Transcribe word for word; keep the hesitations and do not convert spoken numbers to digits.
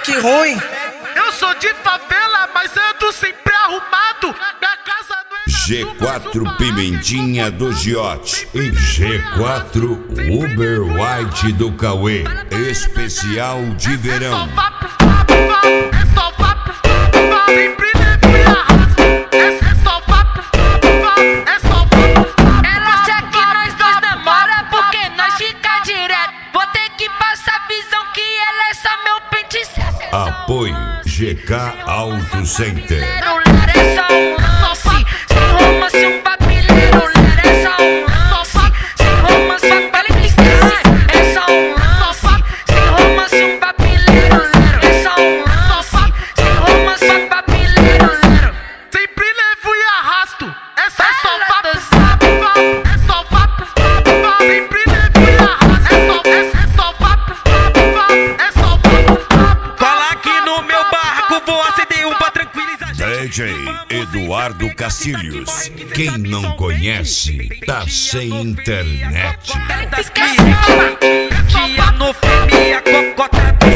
que ruim. Eu sou de favela, mas ando sempre arrumado. Minha casa não é G quatro Pimentinha do Giote e G quatro Uber White do Cauê. Especial de verão. É só vapo, sempre levo e arrasto. É só vapo, é só vapo. Ela acha que nós dois namora porque nós fica direto. Vou ter que passar a visão que ela é só meu pente certo. Apoio G K Auto Center. É só um lance, sem romance um papileiro. É só um lance, sem romance um papileiro. É só um lance, sem romance um papileiro. É só um lance, sem romance um papileiro. Sempre levo e arrasto. É só vapo, é só vapo. Sempre levo e arrasto. É só, é só vapo, é só vapo. Cola aqui no meu barco, vou acender um pra tranquilizar. D J Eduardo Cacilhos. Quem não conhece, tá sem internet. Tia no fêmea, cocota.